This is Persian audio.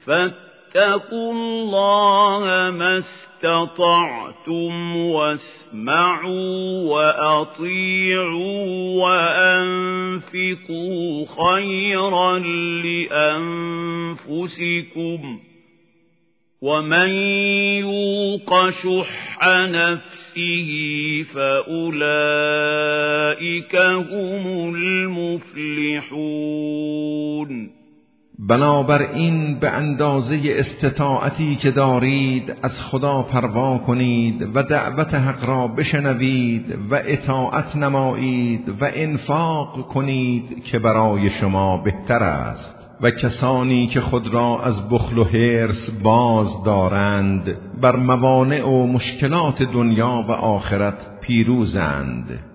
فاتقوا الله ما استطعتم واسمعوا وأطيعوا وأنفقوا خيرا لأنفسكم ومن يوق شح نفسه فأولئك هم المفلحون. بنابراین به اندازه استطاعتی که دارید از خدا پروا کنید و دعوت حق را بشنوید و اطاعت نمایید و انفاق کنید که برای شما بهتر است. و کسانی که خود را از بخل و حرص باز دارند بر موانع و مشکلات دنیا و آخرت پیروزند.